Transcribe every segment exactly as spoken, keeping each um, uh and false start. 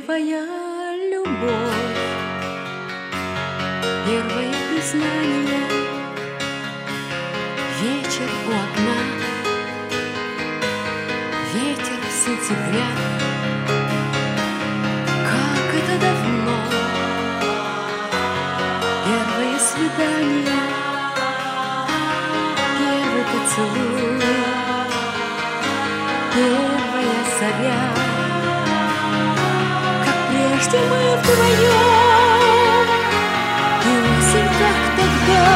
Первая любовь, первое признание, вечер у окна, ветер сентября. Как это давно, первое свидание, первый поцелуй, первая заря. Прежде мы вдвоем, и осень, как тогда,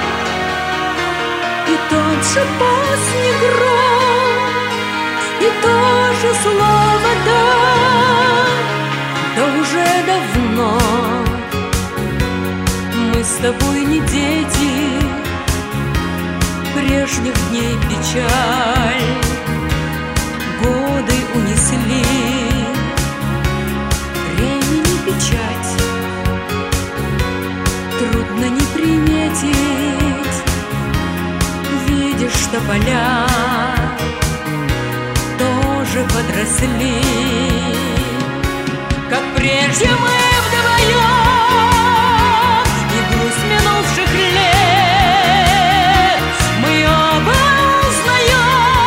и тот же поздний гром, и то же слово «да». Да уже давно мы с тобой не дети, прежних дней печаль годы унесли. Печать трудно не приметить, видишь, что поля тоже подросли. Как прежде мы вдвоем, и грусть минувших лет мы оба узнаем,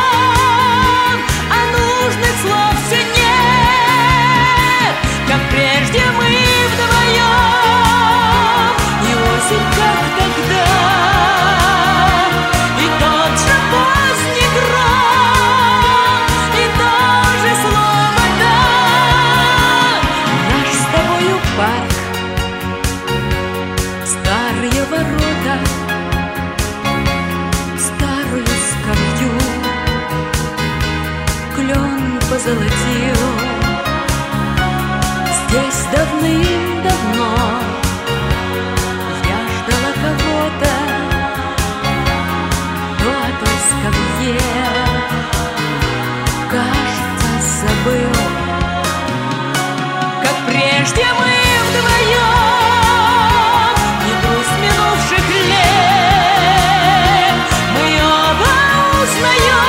а нужных слов все нет. Как прежде мы вдвоем, и осень, как тогда, и тот же поздний гром, и то же слово «да». Наш с тобою парк, старые ворота, старую скамью клен позолотил. Здесь давным-давно я ждала кого-то, кто о той скамье, кажется, забыл. Как прежде мы вдвоем, и грусть минувших лет мы оба узнаем,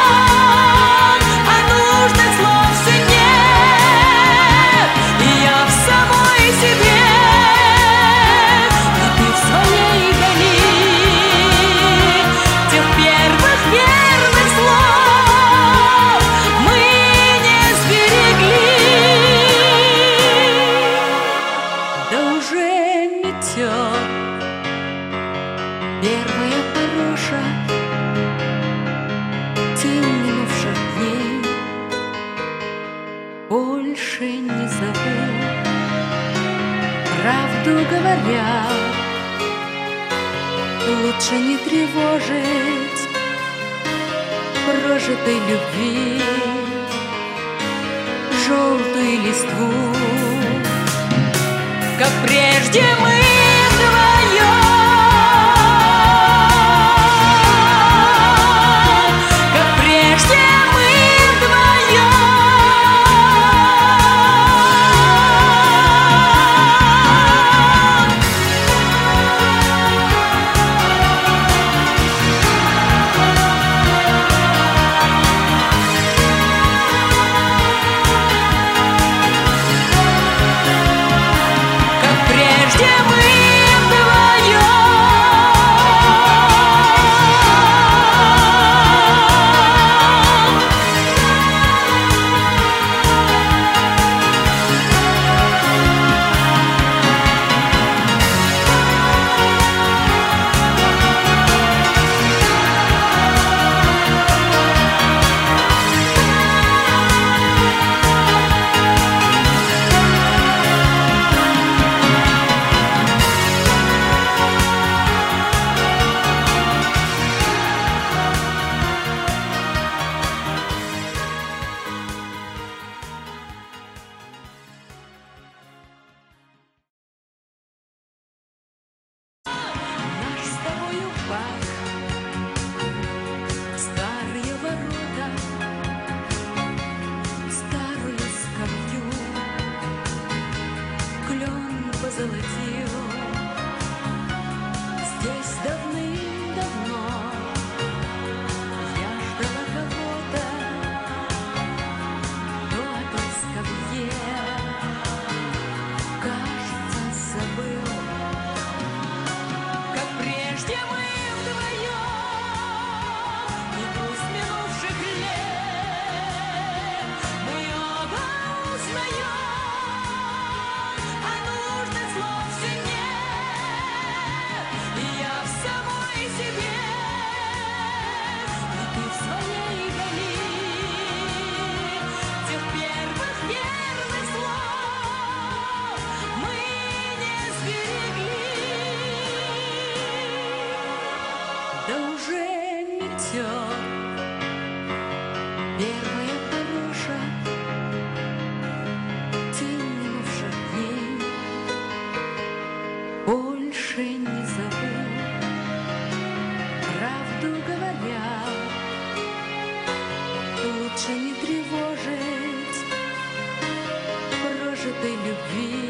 а нужных слов все нет. И я в самой себе, и ты в своей дали. Тех первых верных слов мы не сберегли. Да уже метет первая пороша, тень минувших дней больше не зову. Правду говоря, лучше не тревожить прожитой любви желтую листву. Как прежде мы вдвоем, как прежде мы вдвоем. Как прежде мы этой любви.